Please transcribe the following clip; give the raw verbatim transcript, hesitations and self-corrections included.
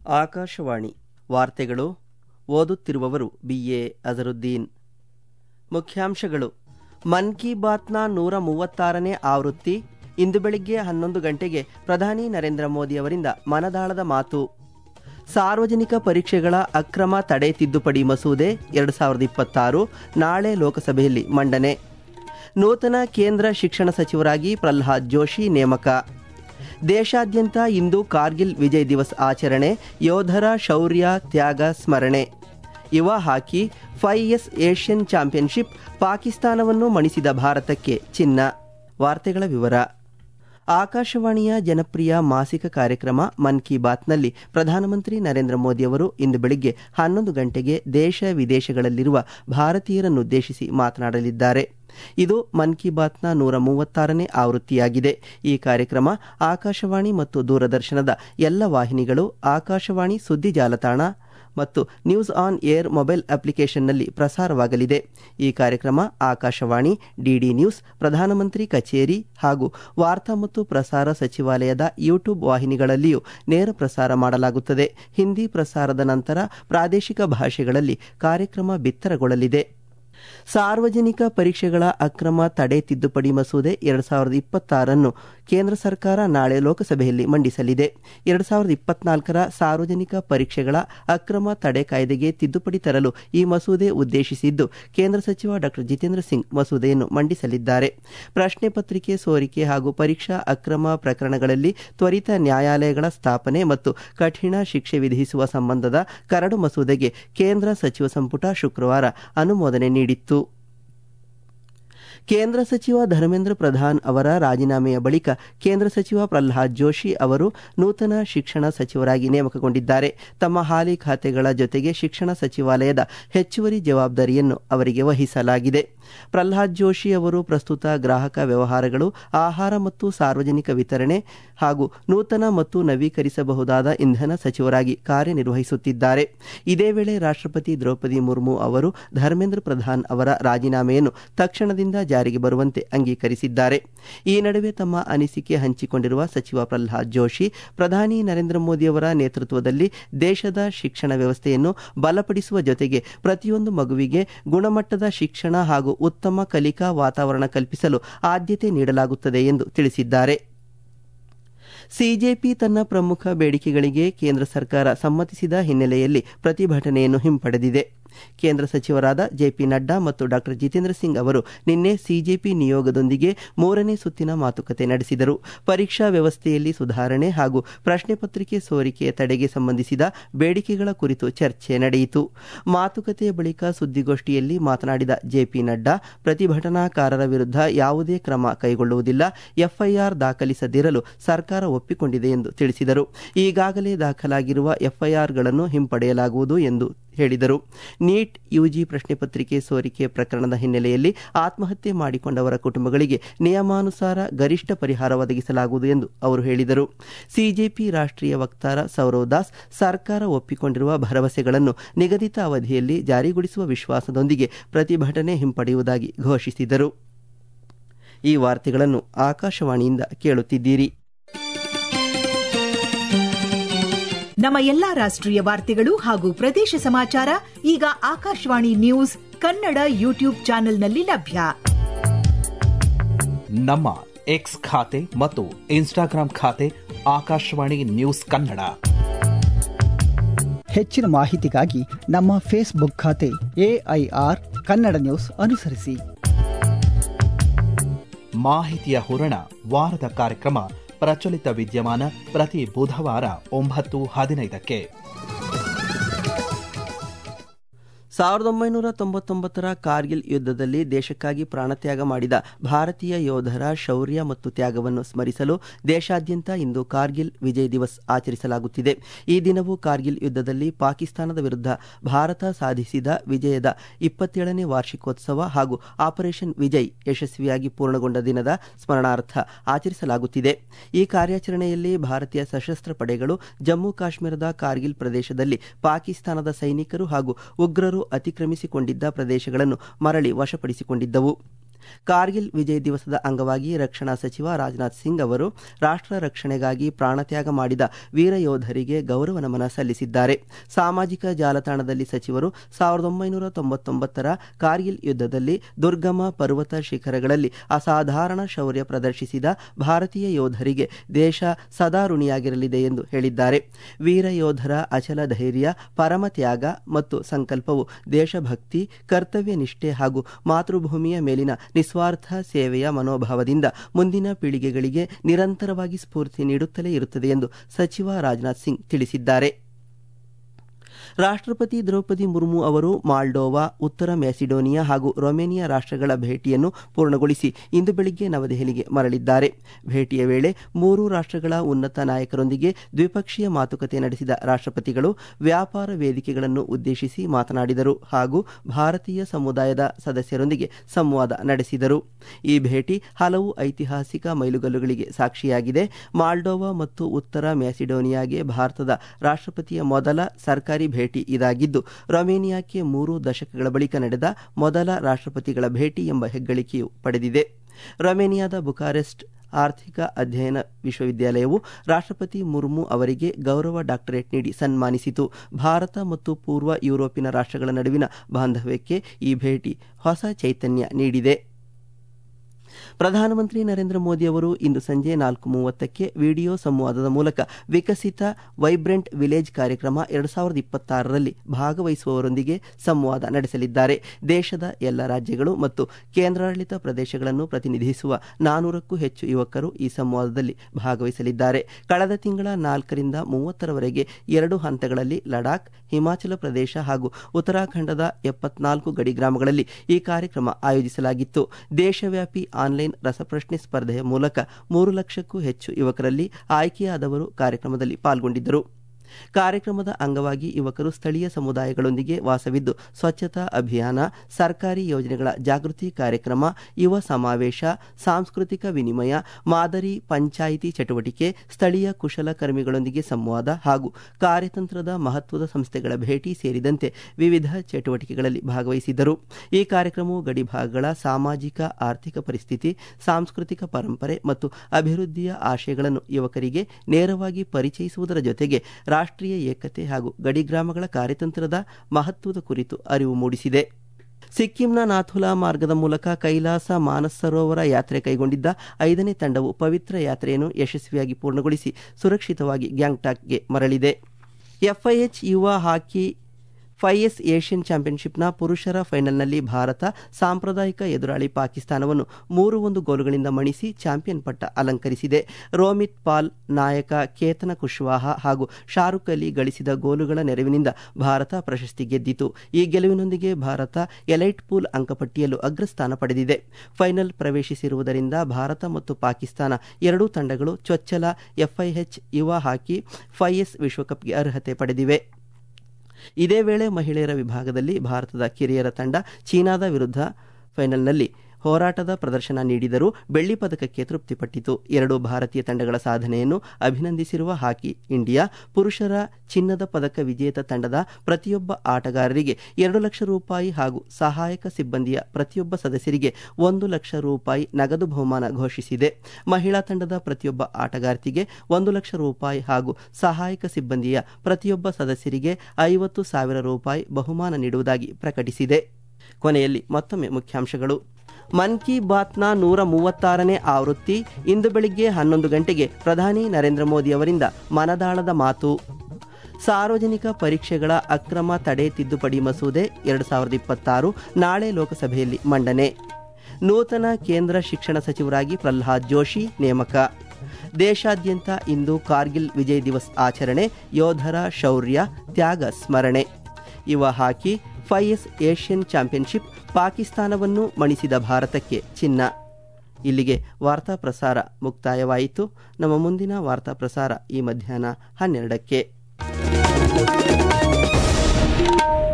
ಆಕಾಶವಾಣಿ ವಾರ್ತೆಗಳು. ಓದುತ್ತಿರುವವರು B A Azharuddin. ಮುಖ್ಯಾಂಶಗಳು. ಮನ್ ಕಿ ಬಾತ್ನ ನೂರ ಮೂವತ್ತಾರನೇ ಆವೃತ್ತಿ ಇಂದು ಬೆಳಿಗ್ಗೆ ಹನ್ನೊಂದು ಗಂಟೆಗೆ ಪ್ರಧಾನಿ ನರೇಂದ್ರ ಮೋದಿ ಅವರಿಂದ ಮನದಾಳದ ಮಾತು. ಸಾರ್ವಜನಿಕ ಪರೀಕ್ಷೆಗಳ ಅಕ್ರಮ ತಡೆ ತಿದ್ದುಪಡಿ ಮಸೂದೆ ಎರಡು ಸಾವಿರದ ಇಪ್ಪತ್ತಾರು ನಾಳೆ ಲೋಕಸಭೆಯಲ್ಲಿ ಮಂಡನೆ. ನೂತನ ಕೇಂದ್ರ ಶಿಕ್ಷಣ ಸಚಿವರಾಗಿ ಪ್ರಹ್ಲಾದ್ ಜೋಶಿ ನೇಮಕ. ದೇಶಾದ್ಯಂತ ಇಂದು ಕಾರ್ಗಿಲ್ ವಿಜಯ್ ದಿವಸ್ ಆಚರಣೆ, ಯೋಧರ ಶೌರ್ಯ ತ್ಯಾಗ ಸ್ಮರಣೆ. ಯುವ hockey five S Asian championship, ಪಾಕಿಸ್ತಾನವನ್ನು ಮಣಿಸಿದ ಭಾರತಕ್ಕೆ ಚಿನ್ನ. ವಾರ್ತೆಗಳ ವಿವರ. ಆಕಾಶವಾಣಿಯ ಜನಪ್ರಿಯ ಮಾಸಿಕ ಕಾರ್ಯಕ್ರಮ ಮನ್ ಕಿ ಬಾತ್ನಲ್ಲಿ ಪ್ರಧಾನಮಂತ್ರಿ ನರೇಂದ್ರ ಮೋದಿ ಅವರು ಇಂದು ಬೆಳಿಗ್ಗೆ ಹನ್ನೊಂದು ಗಂಟೆಗೆ ದೇಶ ವಿದೇಶಗಳಲ್ಲಿರುವ ಭಾರತೀಯರನ್ನುದ್ದೇಶಿಸಿ ಮಾತನಾಡಲಿದ್ದಾರೆ. ಇದು ಮನ್ ಕಿ ಬಾತ್ನ ನೂರ ಮೂವತ್ತಾರನೇ ಆವೃತ್ತಿಯಾಗಿದೆ. ಈ ಕಾರ್ಯಕ್ರಮ ಆಕಾಶವಾಣಿ ಮತ್ತು ದೂರದರ್ಶನದ ಎಲ್ಲ ವಾಹಿನಿಗಳು, ಆಕಾಶವಾಣಿ ಸುದ್ದಿ ಜಾಲತಾಣ ಮತ್ತು ನ್ಯೂಸ್ ಆನ್ ಏರ್ ಮೊಬೈಲ್ ಅಪ್ಲಿಕೇಶನ್ನಲ್ಲಿ ಪ್ರಸಾರವಾಗಲಿದೆ. ಈ ಕಾರ್ಯಕ್ರಮ ಆಕಾಶವಾಣಿ, ಡಿಡಿ ನ್ಯೂಸ್, ಪ್ರಧಾನಮಂತ್ರಿ ಕಚೇರಿ ಹಾಗೂ ವಾರ್ತಾ ಮತ್ತು ಪ್ರಸಾರ ಸಚಿವಾಲಯದ ಯೂಟ್ಯೂಬ್ ವಾಹಿನಿಗಳಲ್ಲಿಯೂ ನೇರ ಪ್ರಸಾರ ಮಾಡಲಾಗುತ್ತದೆ. ಹಿಂದಿ ಪ್ರಸಾರದ ನಂತರ ಪ್ರಾದೇಶಿಕ ಭಾಷೆಗಳಲ್ಲಿ ಕಾರ್ಯಕ್ರಮ ಬಿತ್ತರಗೊಳ್ಳಲಿದೆ. ಸಾರ್ವಜನಿಕ ಪರೀಕ್ಷೆಗಳ ಅಕ್ರಮ ತಡೆ ತಿದ್ದುಪಡಿ ಮಸೂದೆ ಎರಡು ಸಾವಿರದ ಇಪ್ಪತ್ತಾರನ್ನು ಕೇಂದ್ರ ಸರ್ಕಾರ ನಾಳೆ ಲೋಕಸಭೆಯಲ್ಲಿ ಮಂಡಿಸಲಿದೆ. ಎರಡು ಸಾವಿರದ ಇಪ್ಪತ್ನಾಲ್ಕರ ಸಾರ್ವಜನಿಕ ಪರೀಕ್ಷೆಗಳ ಅಕ್ರಮ ತಡೆ ಕಾಯ್ದೆಗೆ ತಿದ್ದುಪಡಿ ತರಲು ಈ ಮಸೂದೆ ಉದ್ದೇಶಿಸಿದ್ದು, ಕೇಂದ್ರ ಸಚಿವ ಡಾ ಜಿತೇಂದ್ರ ಸಿಂಗ್ ಮಸೂದೆಯನ್ನು ಮಂಡಿಸಲಿದ್ದಾರೆ. ಪ್ರಶ್ನೆ ಪತ್ರಿಕೆ ಸೋರಿಕೆ ಹಾಗೂ ಪರೀಕ್ಷಾ ಅಕ್ರಮ ಪ್ರಕರಣಗಳಲ್ಲಿ ತ್ವರಿತ ನ್ಯಾಯಾಲಯಗಳ ಸ್ಥಾಪನೆ ಮತ್ತು ಕಠಿಣ ಶಿಕ್ಷೆ ವಿಧಿಸುವ ಸಂಬಂಧದ ಕರಡು ಮಸೂದೆಗೆ ಕೇಂದ್ರ ಸಚಿವ ಸಂಪುಟ ಶುಕ್ರವಾರ ಅನುಮೋದನೆ ನೀಡಿತ್ತು. ಕೇಂದ್ರ ಸಚಿವ ಧರ್ಮೇಂದ್ರ ಪ್ರಧಾನ್ ಅವರ ರಾಜೀನಾಮೆಯ ಬಳಿಕ ಕೇಂದ್ರ ಸಚಿವ ಪ್ರಹ್ಲಾದ್ ಜೋಶಿ ಅವರು ನೂತನ ಶಿಕ್ಷಣ ಸಚಿವರಾಗಿ ನೇಮಕಗೊಂಡಿದ್ದಾರೆ. ತಮ್ಮ ಹಾಲಿ ಖಾತೆಗಳ ಜೊತೆಗೆ ಶಿಕ್ಷಣ ಸಚಿವಾಲಯದ ಹೆಚ್ಚುವರಿ ಜವಾಬ್ದಾರಿಯನ್ನು ಅವರಿಗೆ ವಹಿಸಲಾಗಿದೆ. ಪ್ರಹ್ಲಾದ್ ಜೋಶಿ ಅವರು ಪ್ರಸ್ತುತ ಗ್ರಾಹಕ ವ್ಯವಹಾರಗಳು, ಆಹಾರ ಮತ್ತು ಸಾರ್ವಜನಿಕ ವಿತರಣೆ ಹಾಗೂ ನೂತನ ಮತ್ತು ನವೀಕರಿಸಬಹುದಾದ ಇಂಧನ ಸಚಿವರಾಗಿ ಕಾರ್ಯನಿರ್ವಹಿಸುತ್ತಿದ್ದಾರೆ. ಇದೇ ವೇಳೆ ರಾಷ್ಟ್ರಪತಿ ದ್ರೌಪದಿ ಮುರ್ಮು ಅವರು ಧರ್ಮೇಂದ್ರ ಪ್ರಧಾನ್ ಅವರ ರಾಜೀನಾಮೆಯನ್ನು ತಕ್ಷಣದಿಂದ ಜಾರಿಗೆ ಬರುವಂತೆ ಅಂಗೀಕರಿಸಿದ್ದಾರೆ. ಈ ನಡುವೆ ತಮ್ಮ ಅನಿಸಿಕೆ ಹಂಚಿಕೊಂಡಿರುವ ಸಚಿವ ಪ್ರಹ್ಲಾದ್ ಜೋಶಿ, ಪ್ರಧಾನಿ ನರೇಂದ್ರ ಮೋದಿ ಅವರ ನೇತೃತ್ವದಲ್ಲಿ ದೇಶದ ಶಿಕ್ಷಣ ವ್ಯವಸ್ಥೆಯನ್ನು ಬಲಪಡಿಸುವ ಜೊತೆಗೆ ಪ್ರತಿಯೊಂದು ಮಗುವಿಗೆ ಗುಣಮಟ್ಟದ ಶಿಕ್ಷಣ ಹಾಗೂ ಉತ್ತಮ ಕಲಿಕಾ ವಾತಾವರಣ ಕಲ್ಪಿಸಲು ಆದ್ಯತೆ ನೀಡಲಾಗುತ್ತದೆ ಎಂದು ತಿಳಿಸಿದ್ದಾರೆ. ಸಿಜೆಪಿ ತನ್ನ ಪ್ರಮುಖ ಬೇಡಿಕೆಗಳಿಗೆ ಕೇಂದ್ರ ಸರ್ಕಾರ ಸಮ್ಮತಿಸಿದ ಹಿನ್ನೆಲೆಯಲ್ಲಿ ಪ್ರತಿಭಟನೆಯನ್ನು ಹಿಂಪಡೆದಿದೆ. ಕೇಂದ್ರ ಸಚಿವರಾದ ಜೆಪಿ ನಡ್ಡಾ ಮತ್ತು ಡಾ ಜಿತೇಂದ್ರ ಸಿಂಗ್ ಅವರು ನಿನ್ನೆ ಸಿಜೆಪಿ ನಿಯೋಗದೊಂದಿಗೆ ಮೂರನೇ ಸುತ್ತಿನ ಮಾತುಕತೆ ನಡೆಸಿದರು. ಪರೀಕ್ಷಾ ವ್ಯವಸ್ಥೆಯಲ್ಲಿ ಸುಧಾರಣೆ ಹಾಗೂ ಪ್ರಶ್ನೆ ಪತ್ರಿಕೆ ಸೋರಿಕೆ ತಡೆಗೆ ಸಂಬಂಧಿಸಿದ ಬೇಡಿಕೆಗಳ ಕುರಿತು ಚರ್ಚೆ ನಡೆಯಿತು. ಮಾತುಕತೆಯ ಬಳಿಕ ಸುದ್ದಿಗೋಷ್ಠಿಯಲ್ಲಿ ಮಾತನಾಡಿದ ಜೆಪಿ ನಡ್ಡಾ, ಪ್ರತಿಭಟನಾಕಾರರ ವಿರುದ್ಧ ಯಾವುದೇ ಕ್ರಮ ಕೈಗೊಳ್ಳುವುದಿಲ್ಲ, ಎಫ್ಐಆರ್ ದಾಖಲಿಸದಿರಲು ಸರ್ಕಾರ ಒಪ್ಪಿಕೊಂಡಿದೆ ಎಂದು ತಿಳಿಸಿದರು. ಈಗಾಗಲೇ ದಾಖಲಾಗಿರುವ ಎಫ್ಐಆರ್ಗಳನ್ನು ಹಿಂಪಡೆಯಲಾಗುವುದು ಎಂದು ಹೇಳಿದರು. ನೀಟ್ ಯುಜಿ ಪ್ರಶ್ನೆ ಪತ್ರಿಕೆ ಸೋರಿಕೆ ಪ್ರಕರಣದ ಹಿನ್ನೆಲೆಯಲ್ಲಿ ಆತ್ಮಹತ್ಯೆ ಮಾಡಿಕೊಂಡವರ ಕುಟುಂಬಗಳಿಗೆ ನಿಯಮಾನುಸಾರ ಗರಿಷ್ಠ ಪರಿಹಾರ ಒದಗಿಸಲಾಗುವುದು ಎಂದು ಅವರು ಹೇಳಿದರು. ಸಿಜೆಪಿ ರಾಷ್ಟ್ರೀಯ ವಕ್ತಾರ ಸೌರವ್ ದಾಸ್, ಸರ್ಕಾರ ಒಪ್ಪಿಕೊಂಡಿರುವ ಭರವಸೆಗಳನ್ನು ನಿಗದಿತ ಅವಧಿಯಲ್ಲಿ ಜಾರಿಗೊಳಿಸುವ ವಿಶ್ವಾಸದೊಂದಿಗೆ ಪ್ರತಿಭಟನೆ ಹಿಂಪಡೆಯುವುದಾಗಿ ಘೋಷಿಸಿದರು. ಈ ವಾರ್ತೆಗಳನ್ನು ಆಕಾಶವಾಣಿಯಿಂದ ಕೇಳುತ್ತಿದ್ದೀರಿ. ನಮ್ಮ ಎಲ್ಲಾ ರಾಷ್ಟ್ರೀಯ ವಾರ್ತೆಗಳು ಹಾಗೂ ಪ್ರದೇಶ ಸಮಾಚಾರ ಈಗ ಆಕಾಶವಾಣಿ ನ್ಯೂಸ್ ಕನ್ನಡ ಯೂಟ್ಯೂಬ್ ಚಾನೆಲ್ನಲ್ಲಿ ಲಭ್ಯ. ನಮ್ಮ ಎಕ್ಸ್ ಖಾತೆ ಮತ್ತು ಇನ್ಸ್ಟಾಗ್ರಾಂ ಖಾತೆ ಆಕಾಶವಾಣಿ ನ್ಯೂಸ್ ಕನ್ನಡ. ಹೆಚ್ಚಿನ ಮಾಹಿತಿಗಾಗಿ ನಮ್ಮ ಫೇಸ್ಬುಕ್ ಖಾತೆ ಎಐಆರ್ ಕನ್ನಡ ನ್ಯೂಸ್ ಅನುಸರಿಸಿ. ಮಾಹಿತಿಯ ಹೂರಣ ವಾರದ ಕಾರ್ಯಕ್ರಮ ಪ್ರಚಲಿತ ವಿದ್ಯಮಾನ ಪ್ರತಿ ಬುಧವಾರ ಒಂಬತ್ತು ಹದಿನೈದಕ್ಕೆ. ಸಾವಿರದ ಒಂಬೈನೂರ ತೊಂಬತ್ತೊಂಬತ್ತರ ಕಾರ್ಗಿಲ್ ಯುದ್ಧದಲ್ಲಿ ದೇಶಕ್ಕಾಗಿ ಪ್ರಾಣತ್ಯಾಗ ಮಾಡಿದ ಭಾರತೀಯ ಯೋಧರ ಶೌರ್ಯ ಮತ್ತು ತ್ಯಾಗವನ್ನು ಸ್ಮರಿಸಲು ದೇಶಾದ್ಯಂತ ಇಂದು ಕಾರ್ಗಿಲ್ ವಿಜಯ್ ದಿವಸ್ ಆಚರಿಸಲಾಗುತ್ತಿದೆ. ಈ ದಿನವು ಕಾರ್ಗಿಲ್ ಯುದ್ಧದಲ್ಲಿ ಪಾಕಿಸ್ತಾನದ ವಿರುದ್ಧ ಭಾರತ ಸಾಧಿಸಿದ ವಿಜಯದ ಇಪ್ಪತ್ತೇಳನೇ ವಾರ್ಷಿಕೋತ್ಸವ ಹಾಗೂ ಆಪರೇಷನ್ ವಿಜಯ್ ಯಶಸ್ವಿಯಾಗಿ ಪೂರ್ಣಗೊಂಡ ದಿನದ ಸ್ಮರಣಾರ್ಥ ಆಚರಿಸಲಾಗುತ್ತಿದೆ. ಈ ಕಾರ್ಯಾಚರಣೆಯಲ್ಲಿ ಭಾರತೀಯ ಸಶಸ್ತ್ರ ಪಡೆಗಳು ಜಮ್ಮು ಕಾಶ್ಮೀರದ ಕಾರ್ಗಿಲ್ ಪ್ರದೇಶದಲ್ಲಿ ಪಾಕಿಸ್ತಾನದ ಸೈನಿಕರು ಹಾಗೂ ಉಗ್ರರು ಅತಿಕ್ರಮಿಸಿಕೊಂಡಿದ್ದ ಪ್ರದೇಶಗಳನ್ನು ಮರಳಿ ವಶಪಡಿಸಿಕೊಂಡಿದ್ದವು. ಕಾರ್ಗಿಲ್ ವಿಜಯ್ ದಿವಸದ ಅಂಗವಾಗಿ ರಕ್ಷಣಾ ಸಚಿವ ರಾಜನಾಥ್ ಸಿಂಗ್ ಅವರು ರಾಷ್ಟ್ರ ರಕ್ಷಣೆಗಾಗಿ ಪ್ರಾಣತ್ಯಾಗ ಮಾಡಿದ ವೀರ ಯೋಧರಿಗೆ ಗೌರವ ನಮನ ಸಲ್ಲಿಸಿದ್ದಾರೆ. ಸಾಮಾಜಿಕ ಜಾಲತಾಣದಲ್ಲಿ ಸಚಿವರು ಸಾವಿರದ ಒಂಬೈನೂರ ತೊಂಬತ್ತೊಂಬತ್ತರ ಕಾರ್ಗಿಲ್ ಯುದ್ಧದಲ್ಲಿ ದುರ್ಗಮ ಪರ್ವತ ಶಿಖರಗಳಲ್ಲಿ ಅಸಾಧಾರಣ ಶೌರ್ಯ ಪ್ರದರ್ಶಿಸಿದ ಭಾರತೀಯ ಯೋಧರಿಗೆ ದೇಶ ಸದಾ ಋಣಿಯಾಗಿರಲಿದೆ ಎಂದು ಹೇಳಿದ್ದಾರೆ. ವೀರ ಯೋಧರ ಅಚಲ ಧೈರ್ಯ, ಪರಮ ತ್ಯಾಗ ಮತ್ತು ಸಂಕಲ್ಪವು ದೇಶಭಕ್ತಿ, ಕರ್ತವ್ಯ ನಿಷ್ಠೆ ಹಾಗೂ ಮಾತೃಭೂಮಿಯ ಮೇಲಿನ ನಿಸ್ವಾರ್ಥ ಸೇವೆಯ ಮನೋಭಾವದಿಂದ ಮುಂದಿನ ಪೀಳಿಗೆಗಳಿಗೆ ನಿರಂತರವಾಗಿ ಸ್ಫೂರ್ತಿ ನೀಡುತ್ತಲೇ ಇರುತ್ತದೆ ಎಂದು ಸಚಿವ ರಾಜನಾಥ್ ಸಿಂಗ್ ತಿಳಿಸಿದ್ದಾರೆ. ರಾಷ್ಟ್ರಪತಿ ದ್ರೌಪದಿ ಮುರ್ಮು ಅವರು ಮಾಲ್ಡೋವಾ, ಉತ್ತರ ಮ್ಯಾಸಿಡೋನಿಯಾ ಹಾಗೂ ರೊಮೇನಿಯಾ ರಾಷ್ಟ್ರಗಳ ಭೇಟಿಯನ್ನು ಪೂರ್ಣಗೊಳಿಸಿ ಇಂದು ಬೆಳಿಗ್ಗೆ ನವದೆಹಲಿಗೆ ಮರಳಿದ್ದಾರೆ. ಭೇಟಿಯ ವೇಳೆ ಮೂರು ರಾಷ್ಟ್ರಗಳ ಉನ್ನತ ನಾಯಕರೊಂದಿಗೆ ದ್ವಿಪಕ್ಷೀಯ ಮಾತುಕತೆ ನಡೆಸಿದ ರಾಷ್ಟ್ರಪತಿಗಳು ವ್ಯಾಪಾರ ವೇದಿಕೆಗಳನ್ನು ಉದ್ದೇಶಿಸಿ ಮಾತನಾಡಿದರು ಹಾಗೂ ಭಾರತೀಯ ಸಮುದಾಯದ ಸದಸ್ಯರೊಂದಿಗೆ ಸಂವಾದ ನಡೆಸಿದರು. ಈ ಭೇಟಿ ಹಲವು ಐತಿಹಾಸಿಕ ಮೈಲುಗಲ್ಲುಗಳಿಗೆ ಸಾಕ್ಷಿಯಾಗಿದೆ. ಮಾಲ್ಡೋವಾ ಮತ್ತು ಉತ್ತರ ಮ್ಯಾಸಿಡೋನಿಯಾಗೆ ಭಾರತದ ರಾಷ್ಟ್ರಪತಿಯ ಮೊದಲ ಸರ್ಕಾರಿ ಭೇಟಿ ಇದಾಗಿದ್ದು, ರೊಮೇನಿಯಾಕ್ಕೆ ಮೂರು ದಶಕಗಳ ಬಳಿಕ ನಡೆದ ಮೊದಲ ರಾಷ್ಟ್ರಪತಿಗಳ ಭೇಟಿ ಎಂಬ ಹೆಗ್ಗಳಿಕೆಯು ಪಡೆದಿದೆ. ರೊಮೇನಿಯಾದ ಬುಕಾರೆಸ್ಟ್ ಆರ್ಥಿಕ ಅಧ್ಯಯನ ವಿಶ್ವವಿದ್ಯಾಲಯವು ರಾಷ್ಟ್ರಪತಿ ಮುರ್ಮು ಅವರಿಗೆ ಗೌರವ ಡಾಕ್ಟರೇಟ್ ನೀಡಿ ಸನ್ಮಾನಿಸಿತು. ಭಾರತ ಮತ್ತು ಪೂರ್ವ ಯುರೋಪಿನ ರಾಷ್ಟ್ರಗಳ ನಡುವಿನ ಬಾಂಧವ್ಯಕ್ಕೆ ಈ ಭೇಟಿ ಹೊಸ ಚೈತನ್ಯ ನೀಡಿದೆ. ಪ್ರಧಾನಮಂತ್ರಿ ನರೇಂದ್ರ ಮೋದಿ ಅವರು ಇಂದು ಸಂಜೆ ನಾಲ್ಕು ಮೂವತ್ತಕ್ಕೆ ವಿಡಿಯೋ ಸಂವಾದದ ಮೂಲಕ ವಿಕಸಿತ ವೈಬ್ರೆಂಟ್ ವಿಲೇಜ್ ಕಾರ್ಯಕ್ರಮ ಎರಡು ಸಾವಿರದ ಇಪ್ಪತ್ತಾರರಲ್ಲಿ ಭಾಗವಹಿಸುವವರೊಂದಿಗೆ ಸಂವಾದ ನಡೆಸಲಿದ್ದಾರೆ. ದೇಶದ ಎಲ್ಲ ರಾಜ್ಯಗಳು ಮತ್ತು ಕೇಂದ್ರಾಡಳಿತ ಪ್ರದೇಶಗಳನ್ನು ಪ್ರತಿನಿಧಿಸುವ ನಾನೂರಕ್ಕೂ ಹೆಚ್ಚು ಯುವಕರು ಈ ಸಂವಾದದಲ್ಲಿ ಭಾಗವಹಿಸಲಿದ್ದಾರೆ. ಕಳೆದ ತಿಂಗಳ ನಾಲ್ಕರಿಂದ ಮೂವತ್ತರವರೆಗೆ ಎರಡು ಹಂತಗಳಲ್ಲಿ ಲಡಾಖ್, ಹಿಮಾಚಲ ಪ್ರದೇಶ ಹಾಗೂ ಉತ್ತರಾಖಂಡದ ಎಪ್ಪತ್ನಾಲ್ಕು ಗಡಿ ಗ್ರಾಮಗಳಲ್ಲಿ ಈ ಕಾರ್ಯಕ್ರಮ ಆಯೋಜಿಸಲಾಗಿತ್ತು. ದೇಶವ್ಯಾಪಿ ಆನ್ಲೈನ್ ರಸಪ್ರಶ್ನೆ ಸ್ಪರ್ಧೆಯ ಮೂಲಕ ಮೂರು ಲಕ್ಷಕ್ಕೂ ಹೆಚ್ಚು ಯುವಕರಲ್ಲಿ ಆಯ್ಕೆಯಾದವರು ಕಾರ್ಯಕ್ರಮದಲ್ಲಿ ಪಾಲ್ಗೊಂಡಿದ್ದರು. ಕಾರ್ಯಕ್ರಮದ ಅಂಗವಾಗಿ ಯುವಕರು ಸ್ಥಳೀಯ ಸಮುದಾಯಗಳೊಂದಿಗೆ ವಾಸವಿದ್ದು ಸ್ವಚ್ಛತಾ ಅಭಿಯಾನ, ಸರ್ಕಾರಿ ಯೋಜನೆಗಳ ಜಾಗೃತಿ ಕಾರ್ಯಕ್ರಮ, ಯುವ ಸಮಾವೇಶ, ಸಾಂಸ್ಕೃತಿಕ ವಿನಿಮಯ, ಮಾದರಿ ಪಂಚಾಯಿತಿ ಚಟುವಟಿಕೆ, ಸ್ಥಳೀಯ ಕುಶಲಕರ್ಮಿಗಳೊಂದಿಗೆ ಸಂವಾದ ಹಾಗೂ ಕಾರ್ಯತಂತ್ರದ ಮಹತ್ವದ ಸಂಸ್ಥೆಗಳ ಭೇಟಿ ಸೇರಿದಂತೆ ವಿವಿಧ ಚಟುವಟಿಕೆಗಳಲ್ಲಿ ಭಾಗವಹಿಸಿದ್ದರು. ಈ ಕಾರ್ಯಕ್ರಮವು ಗಡಿಭಾಗಗಳ ಸಾಮಾಜಿಕ ಆರ್ಥಿಕ ಪರಿಸ್ಥಿತಿ, ಸಾಂಸ್ಕೃತಿಕ ಪರಂಪರೆ ಮತ್ತು ಅಭಿವೃದ್ಧಿಯ ಆಶಯಗಳನ್ನು ಯುವಕರಿಗೆ ನೇರವಾಗಿ ಪರಿಚಯಿಸುವುದರ ಜೊತೆಗೆ ರಾಷ್ಟ್ರೀಯ ಏಕತೆ ಹಾಗೂ ಗಡಿ ಗ್ರಾಮಗಳ ಕಾರ್ಯತಂತ್ರದ ಮಹತ್ವದ ಕುರಿತು ಅರಿವು ಮೂಡಿಸಿದೆ. ಸಿಕ್ಕಿಂನ ನಾಥುಲಾ ಮಾರ್ಗದ ಮೂಲಕ ಕೈಲಾಸ ಮಾನಸ್ ಸರೋವರ ಯಾತ್ರೆ ಕೈಗೊಂಡಿದ್ದ ಐದನೇ ತಂಡವು ಪವಿತ್ರ ಯಾತ್ರೆಯನ್ನು ಯಶಸ್ವಿಯಾಗಿ ಪೂರ್ಣಗೊಳಿಸಿ ಸುರಕ್ಷಿತವಾಗಿ ಗ್ಯಾಂಗ್ಟಾಕ್ಗೆ ಮರಳಿದೆ. ಎಫ್ಐಎಚ್ ಯುವ ಹಾಕಿ ಫೈವ್ ಎಸ್ ಏಷ್ಯನ್ ಚಾಂಪಿಯನ್ಶಿಪ್ನ ಪುರುಷರ ಫೈನಲ್ನಲ್ಲಿ ಭಾರತ ಸಾಂಪ್ರದಾಯಿಕ ಎದುರಾಳಿ ಪಾಕಿಸ್ತಾನವನ್ನು ಮೂರು ಒಂದು ಗೋಲುಗಳಿಂದ ಮಣಿಸಿ ಚಾಂಪಿಯನ್ ಪಟ್ಟ ಅಲಂಕರಿಸಿದೆ. ರೋಮಿತ್ ಪಾಲ್, ನಾಯಕ ಕೇತನ ಕುಶ್ವಾಹ ಹಾಗೂ ಶಾರುಖ್ ಅಲಿ ಗಳಿಸಿದ ಗೋಲುಗಳ ನೆರವಿನಿಂದ ಭಾರತ ಪ್ರಶಸ್ತಿ ಗೆದ್ದಿತು. ಈ ಗೆಲುವಿನೊಂದಿಗೆ ಭಾರತ ಎಲೈಟ್ ಪೂಲ್ ಅಂಕಪಟ್ಟಿಯಲ್ಲೂ ಅಗ್ರಸ್ಥಾನ ಪಡೆದಿದೆ. ಫೈನಲ್ ಪ್ರವೇಶಿಸಿರುವುದರಿಂದ ಭಾರತ ಮತ್ತು ಪಾಕಿಸ್ತಾನ ಎರಡೂ ತಂಡಗಳು ಚೊಚ್ಚಲ ಎಫ್ಐಎಚ್ ಯುವ ಹಾಕಿ ಫೈವ್ ಎಸ್ ವಿಶ್ವಕಪ್ಗೆ ಅರ್ಹತೆ ಪಡೆದಿವೆ. ಇದೇ ವೇಳೆ ಮಹಿಳೆಯರ ವಿಭಾಗದಲ್ಲಿ ಭಾರತದ ಕಿರಿಯರ ತಂಡ ಚೀನಾದ ವಿರುದ್ಧ ಫೈನಲ್ನಲ್ಲಿ ಹೋರಾಟದ ಪ್ರದರ್ಶನ ನೀಡಿದರೂ ಬೆಳ್ಳಿ ಪದಕಕ್ಕೆ ತೃಪ್ತಿಪಟ್ಟಿತು. ಎರಡು ಭಾರತೀಯ ತಂಡಗಳ ಸಾಧನೆಯನ್ನು ಅಭಿನಂದಿಸಿರುವ ಹಾಕಿ ಇಂಡಿಯಾ ಪುರುಷರ ಚಿನ್ನದ ಪದಕ ವಿಜೇತ ತಂಡದ ಪ್ರತಿಯೊಬ್ಬ ಆಟಗಾರರಿಗೆ ಎರಡು ಲಕ್ಷ ರೂಪಾಯಿ ಹಾಗೂ ಸಹಾಯಕ ಸಿಬ್ಬಂದಿಯ ಪ್ರತಿಯೊಬ್ಬ ಸದಸ್ಯರಿಗೆ ಒಂದು ಲಕ್ಷ ರೂಪಾಯಿ ನಗದು ಬಹುಮಾನ ಘೋಷಿಸಿದೆ. ಮಹಿಳಾ ತಂಡದ ಪ್ರತಿಯೊಬ್ಬ ಆಟಗಾರ್ತಿಗೆ ಒಂದು ಲಕ್ಷ ರೂಪಾಯಿ ಹಾಗೂ ಸಹಾಯಕ ಸಿಬ್ಬಂದಿಯ ಪ್ರತಿಯೊಬ್ಬ ಸದಸ್ಯರಿಗೆ ಐವತ್ತು ಸಾವಿರ ರೂಪಾಯಿ ಬಹುಮಾನ ನೀಡುವುದಾಗಿ ಪ್ರಕಟಿಸಿದೆ. ಕೊನೆಯಲ್ಲಿ ಮತ್ತೊಮ್ಮೆ ಮುಖ್ಯಾಂಶಗಳು. ಮನ್ ಕಿ ಬಾತ್ನ ನೂರ ಮೂವತ್ತಾರನೇ ಆವೃತ್ತಿ ಇಂದು ಬೆಳಿಗ್ಗೆ ಹನ್ನೊಂದು ಗಂಟೆಗೆ ಪ್ರಧಾನಿ ನರೇಂದ್ರ ಮೋದಿ ಅವರಿಂದ ಮನದಾಳದ ಮಾತು. ಸಾರ್ವಜನಿಕ ಪರೀಕ್ಷೆಗಳ ಅಕ್ರಮ ತಡೆ ತಿದ್ದುಪಡಿ ಮಸೂದೆ ಎರಡು ಸಾವಿರದ ಇಪ್ಪತ್ತಾರು ನಾಳೆ ಲೋಕಸಭೆಯಲ್ಲಿ ಮಂಡನೆ. ನೂತನ ಕೇಂದ್ರ ಶಿಕ್ಷಣ ಸಚಿವರಾಗಿ ಪ್ರಹ್ಲಾದ್ ಜೋಶಿ ನೇಮಕ. ದೇಶಾದ್ಯಂತ ಇಂದು ಕಾರ್ಗಿಲ್ ವಿಜಯ್ ದಿವಸ್ ಆಚರಣೆ, ಯೋಧರ ಶೌರ್ಯ ತ್ಯಾಗ ಸ್ಮರಣೆ. ಯುವ hockey five S Asian championship, ಪಾಕಿಸ್ತಾನವನ್ನು ಮಣಿಸಿದ ಭಾರತಕ್ಕೆ ಚಿನ್ನ. ಇಲ್ಲಿಗೆ ವಾರ್ತಾ ಪ್ರಸಾರ ಮುಕ್ತಾಯವಾಯಿತು. ನಮ್ಮ ಮುಂದಿನ ವಾರ್ತಾ ಪ್ರಸಾರ ಈ ಮಧ್ಯಾಹ್ನ ಹನ್ನೆರಡಕ್ಕೆ.